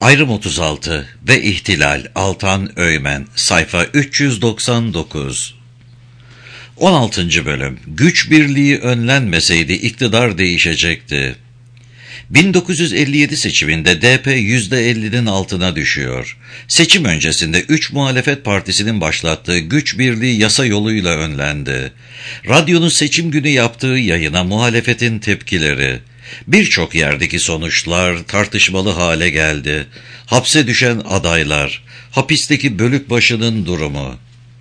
Ayrım 36 ve İhtilal Altan Öğmen sayfa 399. 16. bölüm. Güç birliği önlenmeseydi iktidar değişecekti. 1957 seçiminde DP %50'nin altına düşüyor. Seçim öncesinde 3 muhalefet partisinin başlattığı güç birliği yasa yoluyla önlendi. Radyonun seçim günü yaptığı yayına muhalefetin tepkileri. Birçok yerdeki sonuçlar tartışmalı hale geldi. Hapse düşen adaylar, hapisteki bölükbaşının durumu.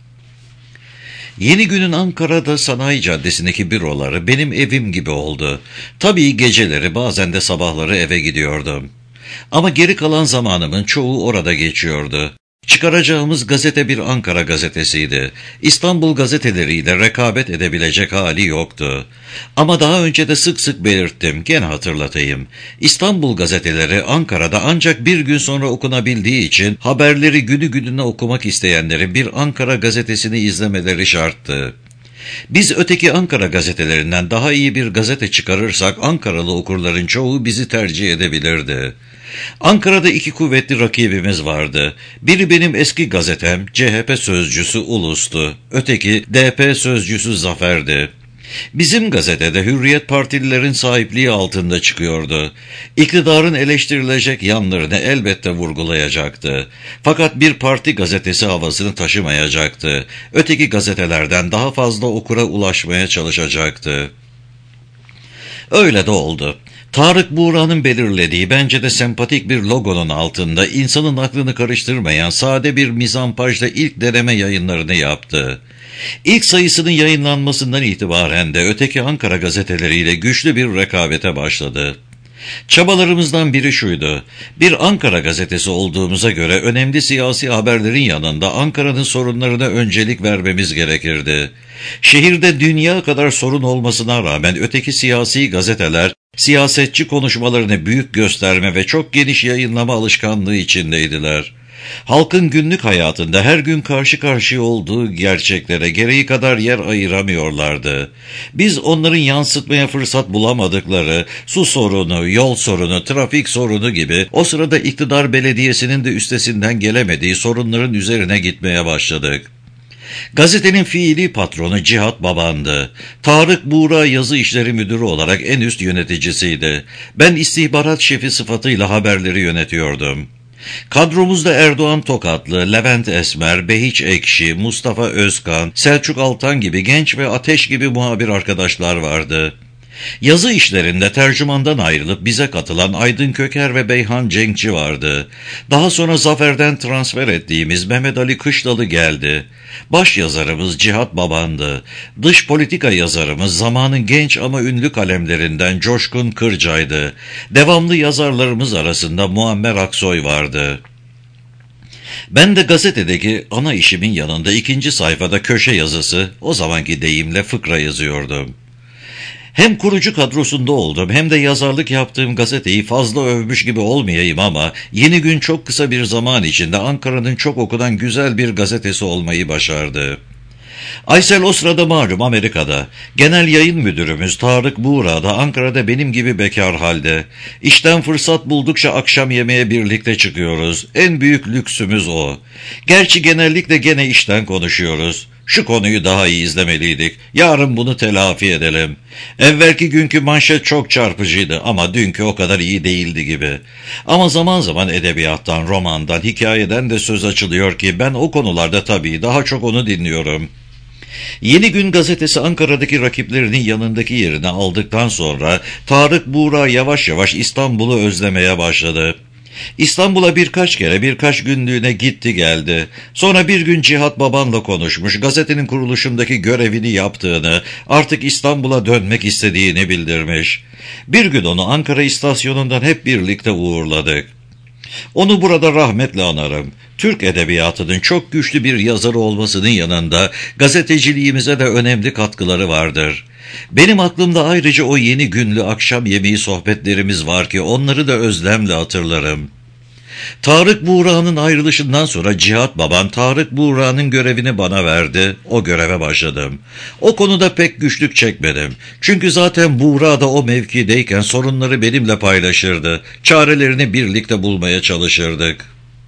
Yeni Gün'ün Ankara'da Sanayi Caddesi'ndeki büroları benim evim gibi oldu. Tabii geceleri bazen de sabahları eve gidiyordum. Ama geri kalan zamanımın çoğu orada geçiyordu. Çıkaracağımız gazete bir Ankara gazetesiydi. İstanbul gazeteleriyle rekabet edebilecek hali yoktu. Ama daha önce de sık sık belirttim, gene hatırlatayım. İstanbul gazeteleri Ankara'da ancak bir gün sonra okunabildiği için haberleri günü gününe okumak isteyenlerin bir Ankara gazetesini izlemeleri şarttı. Biz öteki Ankara gazetelerinden daha iyi bir gazete çıkarırsak Ankaralı okurların çoğu bizi tercih edebilirdi. Ankara'da iki kuvvetli rakibimiz vardı. Biri benim eski gazetem, CHP sözcüsü Ulus'tu. Öteki DP sözcüsü Zafer'di. Bizim gazetede Hürriyet partililerin sahipliği altında çıkıyordu. İktidarın eleştirilecek yanlarını elbette vurgulayacaktı. Fakat bir parti gazetesi havasını taşımayacaktı. Öteki gazetelerden daha fazla okura ulaşmaya çalışacaktı. Öyle de oldu. Tarık Buğra'nın belirlediği bence de sempatik bir logonun altında insanın aklını karıştırmayan sade bir mizampajla ilk deneme yayınlarını yaptı. İlk sayısının yayınlanmasından itibaren de öteki Ankara gazeteleriyle güçlü bir rekabete başladı. Çabalarımızdan biri şuydu: bir Ankara gazetesi olduğumuza göre önemli siyasi haberlerin yanında Ankara'nın sorunlarına öncelik vermemiz gerekirdi. Şehirde dünya kadar sorun olmasına rağmen öteki siyasi gazeteler siyasetçi konuşmalarını büyük gösterme ve çok geniş yayınlama alışkanlığı içindeydiler. Halkın günlük hayatında her gün karşı karşıya olduğu gerçeklere gereği kadar yer ayıramıyorlardı. Biz onların yansıtmaya fırsat bulamadıkları su sorunu, yol sorunu, trafik sorunu gibi o sırada iktidar belediyesinin de üstesinden gelemediği sorunların üzerine gitmeye başladık. Gazetenin fiili patronu Cihat Baban'dı. Tarık Buğra yazı işleri müdürü olarak en üst yöneticisiydi. Ben istihbarat şefi sıfatıyla haberleri yönetiyordum. Kadromuzda Erdoğan Tokatlı, Levent Esmer, Behiç Ekşi, Mustafa Özkan, Selçuk Altan gibi genç ve Ateş gibi muhabir arkadaşlar vardı. Yazı işlerinde tercümandan ayrılıp bize katılan Aydın Köker ve Beyhan Cenkçi vardı. Daha sonra Zafer'den transfer ettiğimiz Mehmet Ali Kışlalı geldi. Baş yazarımız Cihat Baban'dı. Dış politika yazarımız zamanın genç ama ünlü kalemlerinden Coşkun Kırca'ydı. Devamlı yazarlarımız arasında Muammer Aksoy vardı. Ben de gazetedeki ana işimin yanında ikinci sayfada köşe yazısı, o zamanki deyimle fıkra yazıyordum. Hem kurucu kadrosunda oldum hem de yazarlık yaptığım gazeteyi fazla övmüş gibi olmayayım ama Yeni Gün çok kısa bir zaman içinde Ankara'nın çok okunan güzel bir gazetesi olmayı başardı. Aysel o sırada malum Amerika'da. Genel yayın müdürümüz Tarık Buğra da Ankara'da benim gibi bekar halde. İşten fırsat buldukça akşam yemeğe birlikte çıkıyoruz. En büyük lüksümüz o. Gerçi genellikle gene işten konuşuyoruz. Şu konuyu daha iyi izlemeliydik. Yarın bunu telafi edelim. Evvelki günkü manşet çok çarpıcıydı ama dünkü o kadar iyi değildi gibi. Ama zaman zaman edebiyattan, romandan, hikayeden de söz açılıyor ki ben o konularda tabii daha çok onu dinliyorum. Yeni Gün gazetesi Ankara'daki rakiplerinin yanındaki yerini aldıktan sonra Tarık Buğra yavaş yavaş İstanbul'u özlemeye başladı. İstanbul'a birkaç kere birkaç günlüğüne gitti geldi. Sonra bir gün Cihat Baban'la konuşmuş, gazetenin kuruluşundaki görevini yaptığını, artık İstanbul'a dönmek istediğini bildirmiş. Bir gün onu Ankara istasyonundan hep birlikte uğurladık. Onu burada rahmetle anarım. Türk edebiyatının çok güçlü bir yazarı olmasının yanında gazeteciliğimize de önemli katkıları vardır. Benim aklımda ayrıca o Yeni Günlü akşam yemeği sohbetlerimiz var ki onları da özlemle hatırlarım. Tarık Buğra'nın ayrılışından sonra Cihat babam Tarık Buğra'nın görevini bana verdi. O göreve başladım. O konuda pek güçlük çekmedim. Çünkü zaten Buğra da o mevkideyken sorunları benimle paylaşırdı. Çarelerini birlikte bulmaya çalışırdık.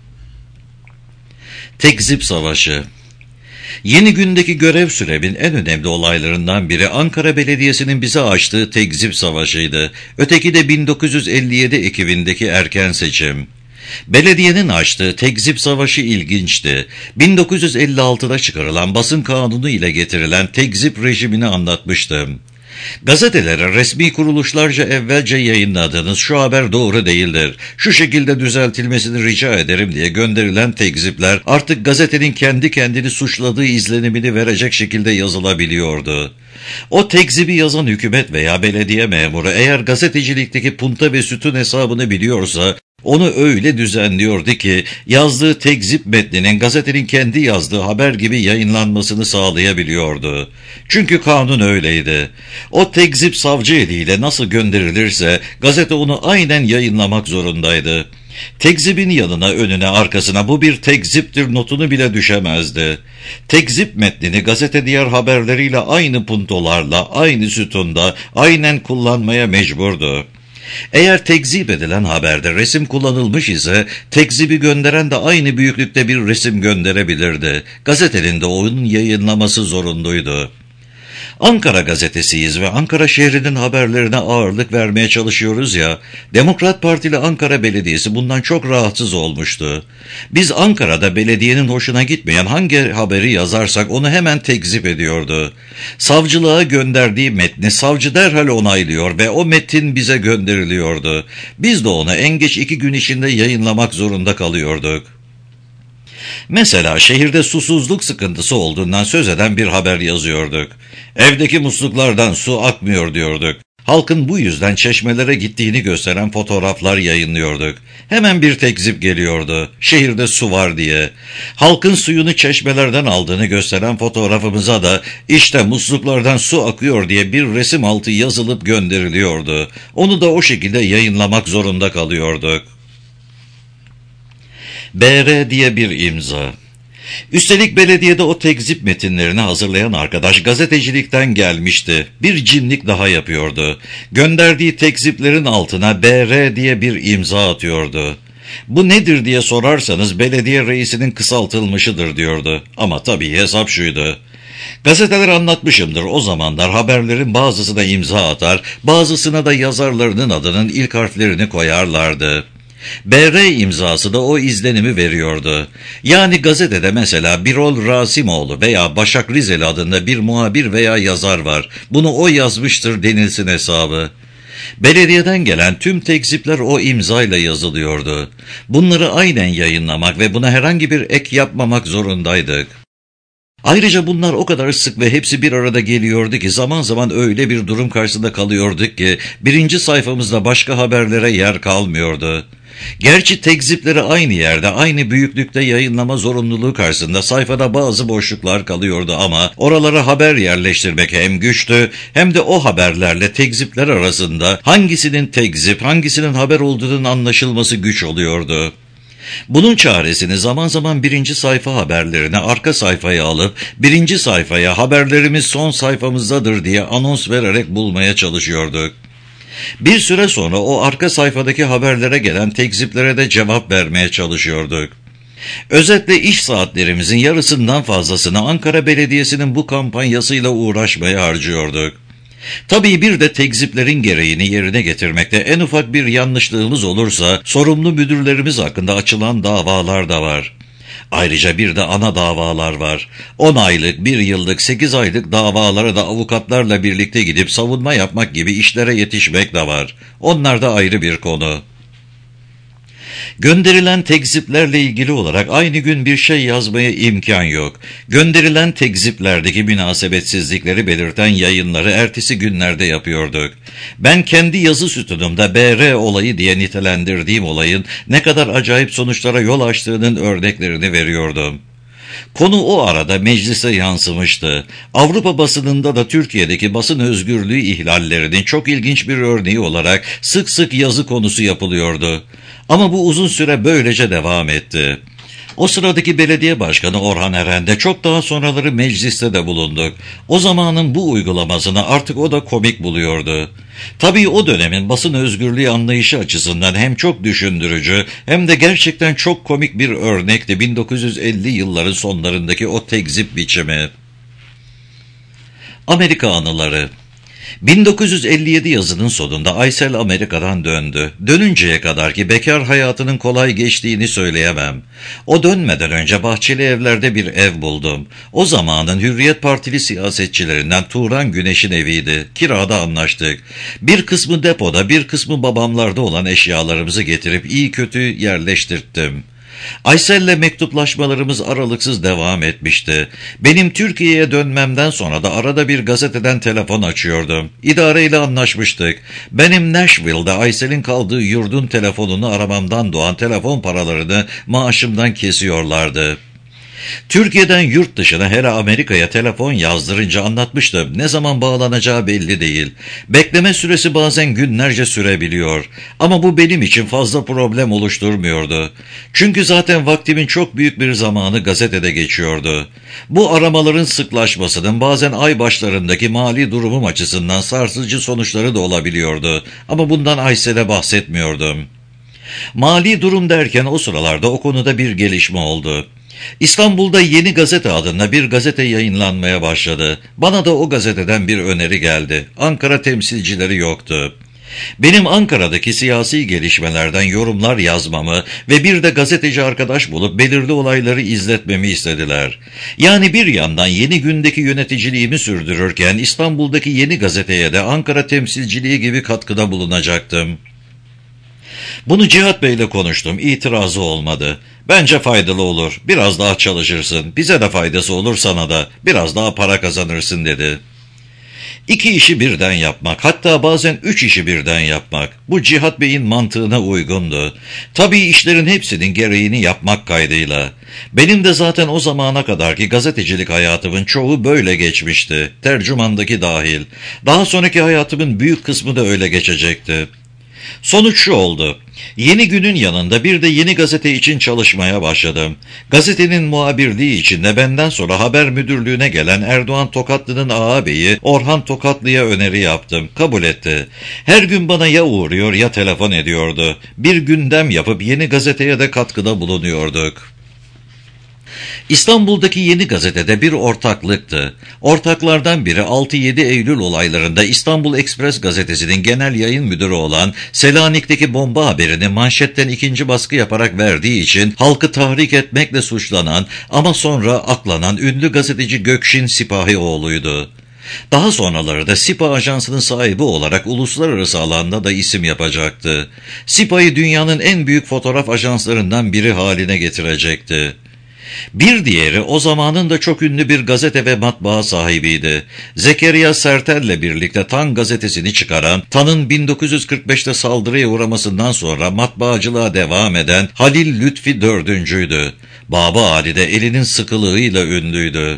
Tekzip Savaşı. Yeni gündeki görev süremin en önemli olaylarından biri Ankara Belediyesi'nin bize açtığı tekzip savaşıydı. Öteki de 1957 Ekim'indeki erken seçim. Belediyenin açtığı tekzip savaşı ilginçti. 1956'da çıkarılan basın kanunu ile getirilen tekzip rejimini anlatmıştım. Gazetelere resmi kuruluşlarca evvelce yayınladığınız şu haber doğru değildir, şu şekilde düzeltilmesini rica ederim diye gönderilen tekzipler artık gazetenin kendi kendini suçladığı izlenimini verecek şekilde yazılabiliyordu. O tekzibi yazan hükümet veya belediye memuru eğer gazetecilikteki punta ve sütun hesabını biliyorsa onu öyle düzenliyordu ki yazdığı tekzip metninin gazetenin kendi yazdığı haber gibi yayınlanmasını sağlayabiliyordu. Çünkü kanun öyleydi. O tekzip savcı eliyle nasıl gönderilirse gazete onu aynen yayınlamak zorundaydı. Tekzibin yanına, önüne, arkasına bu bir tekziptir notunu bile düşemezdi. Tekzip metnini gazete diğer haberleriyle aynı puntolarla, aynı sütunda, aynen kullanmaya mecburdu. Eğer tekzip edilen haberde resim kullanılmış ise tekzibi gönderen de aynı büyüklükte bir resim gönderebilirdi. Gazetenin de onun yayınlaması zorunluydu. Ankara gazetesiyiz ve Ankara şehrinin haberlerine ağırlık vermeye çalışıyoruz ya, Demokrat Partili Ankara Belediyesi bundan çok rahatsız olmuştu. Biz Ankara'da belediyenin hoşuna gitmeyen hangi haberi yazarsak onu hemen tekzip ediyordu. Savcılığa gönderdiği metni savcı derhal onaylıyor ve o metin bize gönderiliyordu. Biz de onu en geç 2 gün içinde yayınlamak zorunda kalıyorduk. Mesela şehirde susuzluk sıkıntısı olduğundan söz eden bir haber yazıyorduk. Evdeki musluklardan su akmıyor diyorduk. Halkın bu yüzden çeşmelere gittiğini gösteren fotoğraflar yayınlıyorduk. Hemen bir tekzip geliyordu. Şehirde su var diye. Halkın suyunu çeşmelerden aldığını gösteren fotoğrafımıza da işte musluklardan su akıyor diye bir resim altı yazılıp gönderiliyordu. Onu da o şekilde yayınlamak zorunda kalıyorduk. BR diye bir imza. Üstelik belediyede o tekzip metinlerini hazırlayan arkadaş gazetecilikten gelmişti. Bir cinlik daha yapıyordu. Gönderdiği tekziplerin altına BR diye bir imza atıyordu. Bu nedir diye sorarsanız belediye reisinin kısaltılmışıdır diyordu. Ama tabii hesap şuydu. Gazeteler anlatmışımdır, o zamanlar haberlerin bazısına imza atar, bazısına da yazarlarının adının ilk harflerini koyarlardı. BR imzası da o izlenimi veriyordu. Yani gazetede mesela Birol Rasimoğlu veya Başak Rizeli adında bir muhabir veya yazar var. Bunu o yazmıştır denilsin hesabı. Belediyeden gelen tüm tekzipler o imzayla yazılıyordu. Bunları aynen yayınlamak ve buna herhangi bir ek yapmamak zorundaydık. Ayrıca bunlar o kadar sık ve hepsi bir arada geliyordu ki zaman zaman öyle bir durum karşısında kalıyorduk ki birinci sayfamızda başka haberlere yer kalmıyordu. Gerçi tekzipleri aynı yerde, aynı büyüklükte yayınlama zorunluluğu karşısında sayfada bazı boşluklar kalıyordu ama oralara haber yerleştirmek hem güçtü hem de o haberlerle tekzipler arasında hangisinin tekzip, hangisinin haber olduğunun anlaşılması güç oluyordu. Bunun çaresini zaman zaman birinci sayfa haberlerini arka sayfaya alıp birinci sayfaya haberlerimiz son sayfamızdadır diye anons vererek bulmaya çalışıyorduk. Bir süre sonra o arka sayfadaki haberlere gelen tekziplere de cevap vermeye çalışıyorduk. Özetle iş saatlerimizin yarısından fazlasını Ankara Belediyesi'nin bu kampanyasıyla uğraşmaya harcıyorduk. Tabii bir de tekziplerin gereğini yerine getirmekte en ufak bir yanlışlığımız olursa sorumlu müdürlerimiz hakkında açılan davalar da var. Ayrıca bir de ana davalar var. 10 aylık, 1 yıllık, 8 aylık davalara da avukatlarla birlikte gidip savunma yapmak gibi işlere yetişmek de var. Onlar da ayrı bir konu. Gönderilen tekziplerle ilgili olarak aynı gün bir şey yazmaya imkan yok. Gönderilen tekziplerdeki münasebetsizlikleri belirten yayınları ertesi günlerde yapıyorduk. Ben kendi yazı sütunumda BR olayı diye nitelendirdiğim olayın ne kadar acayip sonuçlara yol açtığının örneklerini veriyordum. Konu o arada meclise yansımıştı. Avrupa basınında da Türkiye'deki basın özgürlüğü ihlallerinin çok ilginç bir örneği olarak sık sık yazı konusu yapılıyordu. Ama bu uzun süre böylece devam etti. O sıradaki belediye başkanı Orhan Eren'de çok daha sonraları mecliste de bulunduk. O zamanın bu uygulamasını artık o da komik buluyordu. Tabii o dönemin basın özgürlüğü anlayışı açısından hem çok düşündürücü hem de gerçekten çok komik bir örnekti 1950 yılların sonlarındaki o tekzip biçimi. Amerika anıları. 1957 yazının sonunda Aysel Amerika'dan döndü. Dönünceye kadar ki bekar hayatının kolay geçtiğini söyleyemem. O dönmeden önce Bahçeli Evler'de bir ev buldum. O zamanın Hürriyet Partili siyasetçilerinden Turan Güneş'in eviydi. Kirada anlaştık. Bir kısmı depoda, bir kısmı babamlarda olan eşyalarımızı getirip iyi kötü yerleştirttim. Aysel'le mektuplaşmalarımız aralıksız devam etmişti. Benim Türkiye'ye dönmemden sonra da arada bir gazeteden telefon açıyordum. İdareyle anlaşmıştık. Benim Nashville'de Aysel'in kaldığı yurdun telefonunu aramamdan doğan telefon paralarını maaşımdan kesiyorlardı. Türkiye'den yurt dışına hele Amerika'ya telefon yazdırınca anlatmıştım. Ne zaman bağlanacağı belli değil. Bekleme süresi bazen günlerce sürebiliyor. Ama bu benim için fazla problem oluşturmuyordu. Çünkü zaten vaktimin çok büyük bir zamanı gazetede geçiyordu. Bu aramaların sıklaşmasının bazen ay başlarındaki mali durumum açısından sarsıcı sonuçları da olabiliyordu. Ama bundan Aysel'e bahsetmiyordum. Mali durum derken o sıralarda o konuda bir gelişme oldu. İstanbul'da Yeni Gazete adında bir gazete yayınlanmaya başladı. Bana da o gazeteden bir öneri geldi. Ankara temsilcileri yoktu. Benim Ankara'daki siyasi gelişmelerden yorumlar yazmamı ve bir de gazeteci arkadaş bulup belirli olayları izletmemi istediler. Yani bir yandan Yeni Gün'deki yöneticiliğimi sürdürürken İstanbul'daki Yeni Gazete'ye de Ankara temsilciliği gibi katkıda bulunacaktım. Bunu Cihat Bey'le konuştum. İtirazı olmadı. Bence faydalı olur. Biraz daha çalışırsın. Bize de faydası olur, sana da. Biraz daha para kazanırsın dedi. 2 işi birden yapmak, hatta bazen 3 işi birden yapmak. Bu Cihat Bey'in mantığına uygundu. Tabii işlerin hepsinin gereğini yapmak kaydıyla. Benim de zaten o zamana kadarki gazetecilik hayatımın çoğu böyle geçmişti. Tercümandaki dahil. Daha sonraki hayatımın büyük kısmı da öyle geçecekti. Sonuç şu oldu. Yeni Gün'ün yanında bir de Yeni Gazete için çalışmaya başladım. Gazetenin muhabirliği için de benden sonra haber müdürlüğüne gelen Erdoğan Tokatlı'nın ağabeyi Orhan Tokatlı'ya öneri yaptım. Kabul etti. Her gün bana ya uğruyor ya telefon ediyordu. Bir gündem yapıp Yeni Gazete'ye de katkıda bulunuyorduk. İstanbul'daki Yeni Gazete'de bir ortaklıktı. Ortaklardan biri 6-7 Eylül olaylarında İstanbul Ekspres gazetesinin genel yayın müdürü olan Selanik'teki bomba haberini manşetten 2. baskı yaparak verdiği için halkı tahrik etmekle suçlanan ama sonra aklanan ünlü gazeteci Gökşin Sipahioğlu'ydu. Daha sonraları da SİPA ajansının sahibi olarak uluslararası alanda da isim yapacaktı. SİPA'yı dünyanın en büyük fotoğraf ajanslarından biri haline getirecekti. Bir diğeri o zamanın da çok ünlü bir gazete ve matbaa sahibiydi. Zekeriya Sertel'le birlikte Tan gazetesini çıkaran, Tan'ın 1945'te saldırıya uğramasından sonra matbaacılığa devam eden Halil Lütfi dördüncüydü. Baba Ali de elinin sıkılığıyla ünlüydü.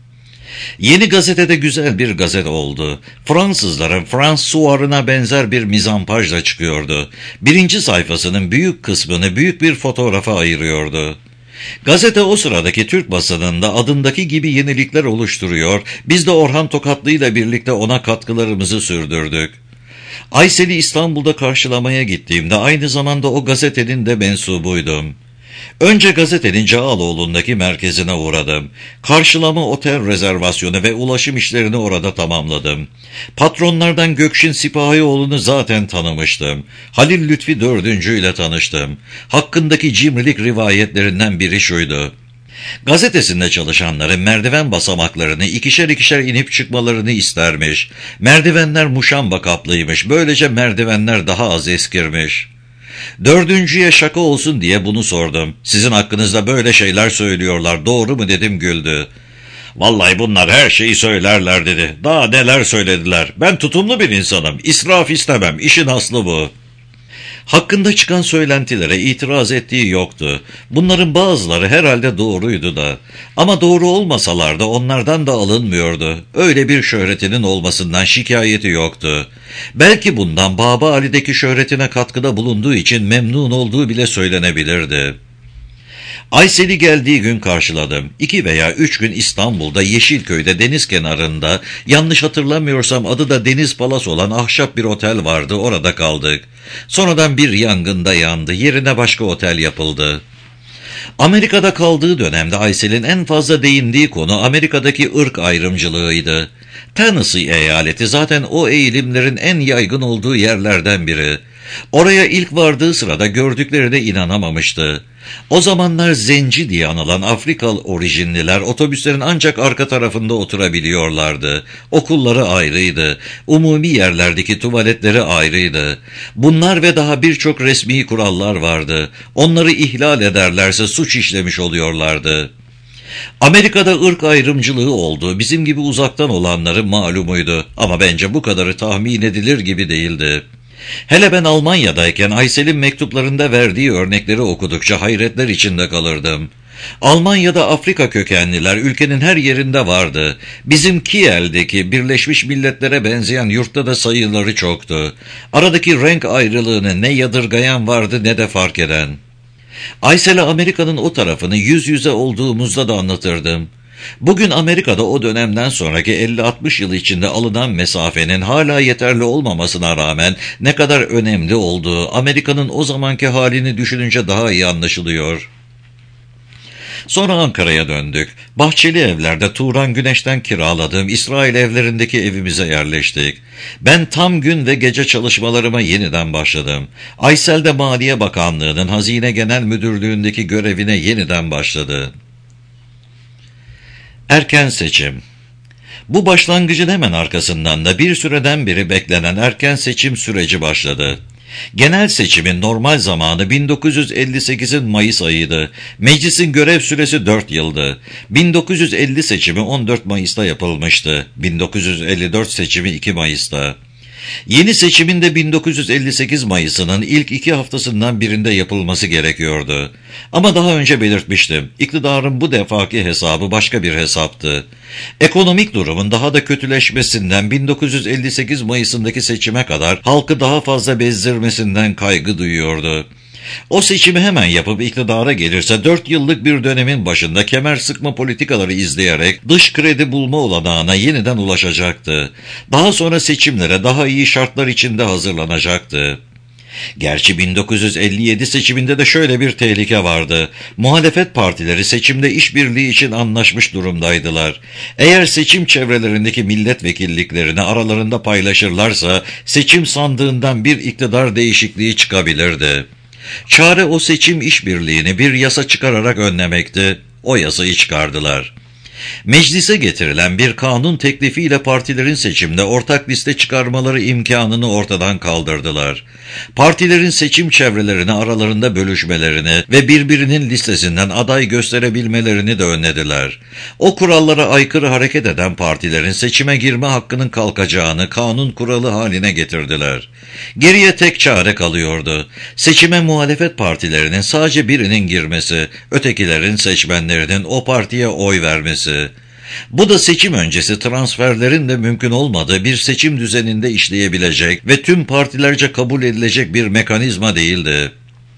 Yeni Gazete'de güzel bir gazete oldu. Fransızların François'ına benzer bir mizampajla çıkıyordu. 1. sayfasının büyük kısmını büyük bir fotoğrafa ayırıyordu. Gazete o sıradaki Türk basınında adındaki gibi yenilikler oluşturuyor, biz de Orhan Tokatlı ile birlikte ona katkılarımızı sürdürdük. Aysel'i İstanbul'da karşılamaya gittiğimde aynı zamanda o gazetenin de mensubuydum. Önce gazetenin Cağaloğlu'ndaki merkezine uğradım. Karşılama, otel rezervasyonu ve ulaşım işlerini orada tamamladım. Patronlardan Gökşin Sipahioğlu'nu zaten tanımıştım. Halil Lütfi dördüncü ile tanıştım. Hakkındaki cimrilik rivayetlerinden biri şuydu. Gazetesinde çalışanların merdiven basamaklarını ikişer inip çıkmalarını istermiş. Merdivenler muşamba kaplıymış. Böylece merdivenler daha az eskirmiş. Dördüncüye şaka olsun diye bunu sordum. Sizin hakkınızda böyle şeyler söylüyorlar, doğru mu dedim, güldü. Vallahi bunlar her şeyi söylerler dedi. Daha neler söylediler. Ben tutumlu bir insanım. İsraf istemem. İşin aslı bu. Hakkında çıkan söylentilere itiraz ettiği yoktu. Bunların bazıları herhalde doğruydu da. Ama doğru olmasalar da onlardan da alınmıyordu. Öyle bir şöhretinin olmasından şikayeti yoktu. Belki bundan Baba Ali'deki şöhretine katkıda bulunduğu için memnun olduğu bile söylenebilirdi. Aysel'i geldiği gün karşıladım. 2 veya 3 gün İstanbul'da Yeşilköy'de deniz kenarında, yanlış hatırlamıyorsam adı da Deniz Palas olan ahşap bir otel vardı, orada kaldık. Sonradan bir yangında yandı, yerine başka otel yapıldı. Amerika'da kaldığı dönemde Aysel'in en fazla değindiği konu Amerika'daki ırk ayrımcılığıydı. Tennessee eyaleti zaten o eğilimlerin en yaygın olduğu yerlerden biri. Oraya ilk vardığı sırada gördüklerine inanamamıştı. O zamanlar zenci diye anılan Afrikalı orijinliler otobüslerin ancak arka tarafında oturabiliyorlardı. Okulları ayrıydı. Umumi yerlerdeki tuvaletleri ayrıydı. Bunlar ve daha birçok resmi kurallar vardı. Onları ihlal ederlerse suç işlemiş oluyorlardı. Amerika'da ırk ayrımcılığı olduğu bizim gibi uzaktan olanların malumuydu. Ama bence bu kadarı tahmin edilir gibi değildi. Hele ben Almanya'dayken Aysel'in mektuplarında verdiği örnekleri okudukça hayretler içinde kalırdım. Almanya'da Afrika kökenliler ülkenin her yerinde vardı. Bizim Kiel'deki Birleşmiş Milletler'e benzeyen yurtta da sayıları çoktu. Aradaki renk ayrılığını ne yadırgayan vardı ne de fark eden. Aysel'e Amerika'nın o tarafını yüz yüze olduğumuzda da anlatırdım. Bugün Amerika'da o dönemden sonraki 50-60 yıl içinde alınan mesafenin hala yeterli olmamasına rağmen ne kadar önemli olduğu Amerika'nın o zamanki halini düşününce daha iyi anlaşılıyor. Sonra Ankara'ya döndük. Bahçeli evlerde Turan Güneş'ten kiraladığım İsrail evlerindeki evimize yerleştik. Ben tam gün ve gece çalışmalarıma yeniden başladım. Aysel de Maliye Bakanlığı'nın Hazine Genel Müdürlüğü'ndeki görevine yeniden başladı. Erken seçim. Bu başlangıcın hemen arkasından da bir süreden beri beklenen erken seçim süreci başladı. Genel seçimin normal zamanı 1958'in Mayıs ayıydı. Meclisin görev süresi 4 yıldı. 1950 seçimi 14 Mayıs'ta yapılmıştı. 1954 seçimi 2 Mayıs'ta. Yeni seçimin de 1958 Mayıs'ının ilk 2 haftasından birinde yapılması gerekiyordu. Ama daha önce belirtmiştim, iktidarın bu defaki hesabı başka bir hesaptı. Ekonomik durumun daha da kötüleşmesinden 1958 Mayıs'ındaki seçime kadar halkı daha fazla bezdirmesinden kaygı duyuyordu. O seçimi hemen yapıp iktidara gelirse 4 yıllık bir dönemin başında kemer sıkma politikaları izleyerek dış kredi bulma olanağına yeniden ulaşacaktı. Daha sonra seçimlere daha iyi şartlar içinde hazırlanacaktı. Gerçi 1957 seçiminde de şöyle bir tehlike vardı. Muhalefet partileri seçimde işbirliği için anlaşmış durumdaydılar. Eğer seçim çevrelerindeki milletvekilliklerini aralarında paylaşırlarsa seçim sandığından bir iktidar değişikliği çıkabilirdi. Çare o seçim işbirliğini bir yasa çıkararak önlemekti. O yasayı çıkardılar. Meclise getirilen bir kanun teklifiyle partilerin seçimde ortak liste çıkarmaları imkanını ortadan kaldırdılar. Partilerin seçim çevrelerini aralarında bölüşmelerini ve birbirinin listesinden aday gösterebilmelerini de önlediler. O kurallara aykırı hareket eden partilerin seçime girme hakkının kalkacağını kanun kuralı haline getirdiler. Geriye tek çare kalıyordu. Seçime muhalefet partilerinin sadece birinin girmesi, ötekilerin seçmenlerinin o partiye oy vermesi. Bu da seçim öncesi transferlerin de mümkün olmadığı bir seçim düzeninde işleyebilecek ve tüm partilerce kabul edilecek bir mekanizma değildi.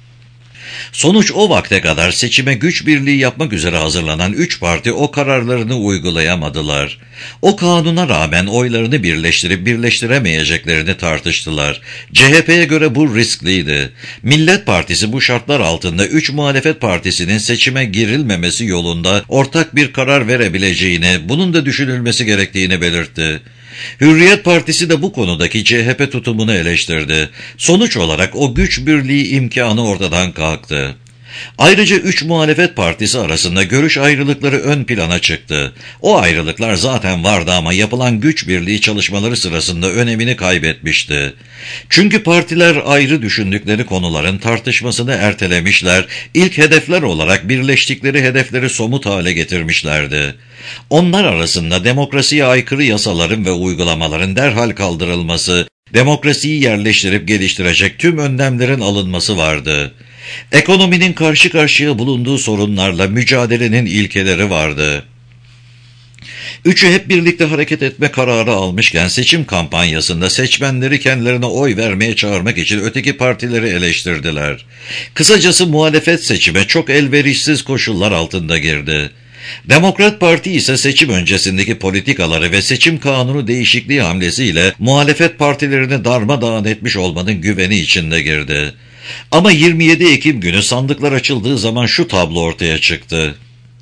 Sonuç o vakte kadar seçime güç birliği yapmak üzere hazırlanan 3 parti o kararlarını uygulayamadılar. O kanuna rağmen oylarını birleştirip birleştiremeyeceklerini tartıştılar. CHP'ye göre bu riskliydi. Millet Partisi bu şartlar altında 3 muhalefet partisinin seçime girilmemesi yolunda ortak bir karar verebileceğini, bunun da düşünülmesi gerektiğini belirtti. Hürriyet Partisi de bu konudaki CHP tutumunu eleştirdi. Sonuç olarak o güç birliği imkanı ortadan kalktı. Ayrıca 3 muhalefet partisi arasında görüş ayrılıkları ön plana çıktı. O ayrılıklar zaten vardı ama yapılan güç birliği çalışmaları sırasında önemini kaybetmişti. Çünkü partiler ayrı düşündükleri konuların tartışmasını ertelemişler, ilk hedefler olarak birleştikleri hedefleri somut hale getirmişlerdi. Onlar arasında demokrasiye aykırı yasaların ve uygulamaların derhal kaldırılması, Demokrasiyi yerleştirip geliştirecek tüm önlemlerin alınması vardı. Ekonominin karşı karşıya bulunduğu sorunlarla mücadelenin ilkeleri vardı. Üçü hep birlikte hareket etme kararı almışken seçim kampanyasında seçmenleri kendilerine oy vermeye çağırmak için öteki partileri eleştirdiler. Kısacası muhalefet seçime çok elverişsiz koşullar altında girdi. Demokrat Parti ise seçim öncesindeki politikaları ve seçim kanunu değişikliği hamlesiyle muhalefet partilerini darmadağın etmiş olmanın güveni içinde girdi. Ama 27 Ekim günü sandıklar açıldığı zaman şu tablo ortaya çıktı.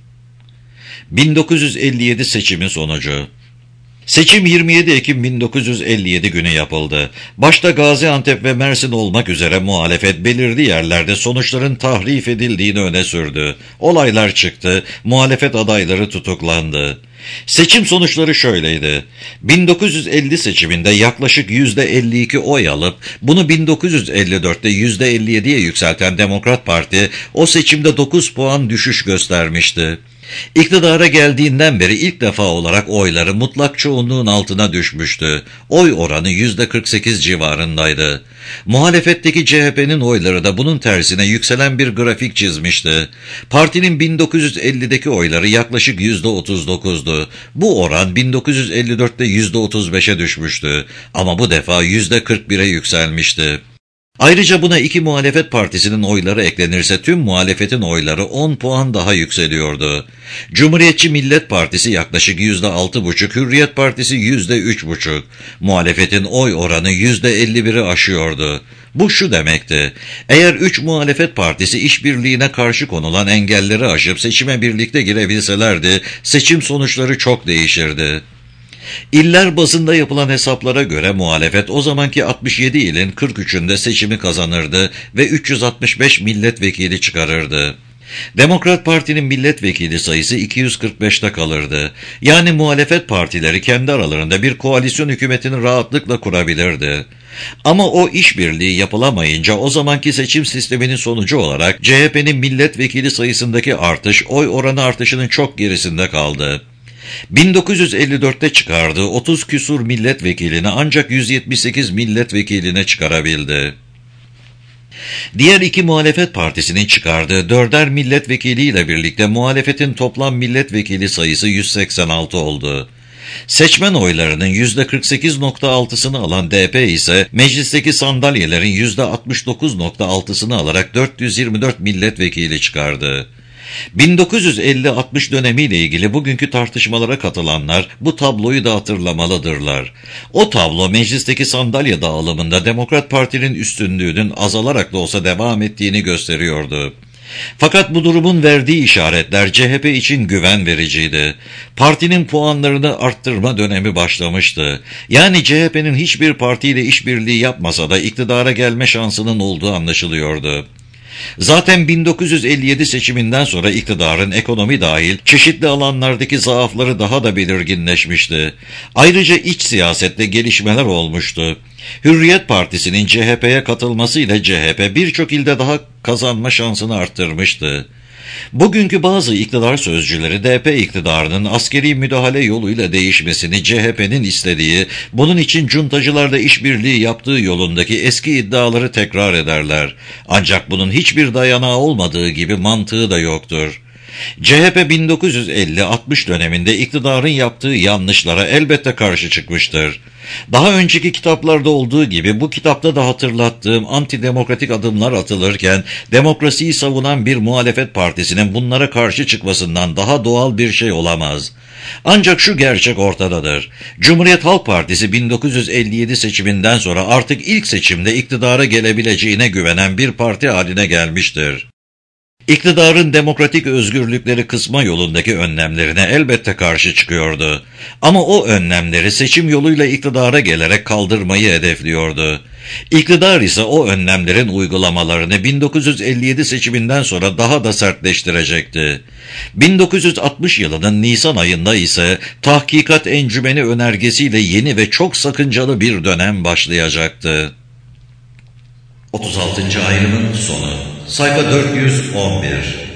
1957 seçimi sonucu. Seçim 27 Ekim 1957 günü yapıldı. Başta Gaziantep ve Mersin olmak üzere muhalefet belirli yerlerde sonuçların tahrif edildiğini öne sürdü. Olaylar çıktı, muhalefet adayları tutuklandı. Seçim sonuçları şöyleydi. 1950 seçiminde yaklaşık %52 oy alıp bunu 1954'te %57'ye yükselten Demokrat Parti o seçimde 9 puan düşüş göstermişti. İktidara geldiğinden beri ilk defa olarak oyları mutlak çoğunluğun altına düşmüştü. Oy oranı %48 civarındaydı. Muhalefetteki CHP'nin oyları da bunun tersine yükselen bir grafik çizmişti. Partinin 1950'deki oyları yaklaşık %39'du. Bu oran 1954'te %35'e düşmüştü. Ama bu defa %41'e yükselmişti. Ayrıca buna iki muhalefet partisinin oyları eklenirse tüm muhalefetin oyları 10 puan daha yükseliyordu. Cumhuriyetçi Millet Partisi yaklaşık %6,5, Hürriyet Partisi %3,5. Muhalefetin oy oranı %51'i aşıyordu. Bu şu demekti: eğer 3 muhalefet partisi işbirliğine karşı konulan engelleri aşıp seçime birlikte girebilselerdi, seçim sonuçları çok değişirdi. İller bazında yapılan hesaplara göre muhalefet o zamanki 67 ilin 43'ünde seçimi kazanırdı ve 365 milletvekili çıkarırdı. Demokrat Parti'nin milletvekili sayısı 245'te kalırdı. Yani muhalefet partileri kendi aralarında bir koalisyon hükümetini rahatlıkla kurabilirdi. Ama o işbirliği yapılamayınca o zamanki seçim sisteminin sonucu olarak CHP'nin milletvekili sayısındaki artış oy oranı artışının çok gerisinde kaldı. 1954'te çıkardığı 30 küsur milletvekilini ancak 178 milletvekiline çıkarabildi. Diğer iki muhalefet partisinin çıkardığı 4'er milletvekiliyle birlikte muhalefetin toplam milletvekili sayısı 186 oldu. Seçmen oylarının %48,6'sını alan DP ise meclisteki sandalyelerin %69,6'sını alarak 424 milletvekili çıkardı. 1950-60 dönemiyle ilgili bugünkü tartışmalara katılanlar bu tabloyu da hatırlamalıdırlar. O tablo meclisteki sandalye dağılımında Demokrat Parti'nin üstünlüğünün azalarak da olsa devam ettiğini gösteriyordu. Fakat bu durumun verdiği işaretler CHP için güven vericiydi. Partinin puanlarını arttırma dönemi başlamıştı. Yani CHP'nin hiçbir partiyle işbirliği yapmasa da iktidara gelme şansının olduğu anlaşılıyordu. Zaten 1957 seçiminden sonra iktidarın ekonomi dahil çeşitli alanlardaki zaafları daha da belirginleşmişti. Ayrıca iç siyasette gelişmeler olmuştu. Hürriyet Partisi'nin CHP'ye katılmasıyla CHP birçok ilde daha kazanma şansını arttırmıştı. Bugünkü bazı iktidar sözcüleri DP iktidarının askeri müdahale yoluyla değişmesini CHP'nin istediği, bunun için cuntacılarla işbirliği yaptığı yolundaki eski iddiaları tekrar ederler. Ancak bunun hiçbir dayanağı olmadığı gibi mantığı da yoktur. CHP 1950-60 döneminde iktidarın yaptığı yanlışlara elbette karşı çıkmıştır. Daha önceki kitaplarda olduğu gibi bu kitapta da hatırlattığım antidemokratik adımlar atılırken demokrasiyi savunan bir muhalefet partisinin bunlara karşı çıkmasından daha doğal bir şey olamaz. Ancak şu gerçek ortadadır: Cumhuriyet Halk Partisi 1957 seçiminden sonra artık ilk seçimde iktidara gelebileceğine güvenen bir parti haline gelmiştir. İktidarın demokratik özgürlükleri kısma yolundaki önlemlerine elbette karşı çıkıyordu. Ama o önlemleri seçim yoluyla iktidara gelerek kaldırmayı hedefliyordu. İktidar ise o önlemlerin uygulamalarını 1957 seçiminden sonra daha da sertleştirecekti. 1960 yılının Nisan ayında ise tahkikat encümeni önergesiyle yeni ve çok sakıncalı bir dönem başlayacaktı. 36. ayrımın sonu. Sayfa 411.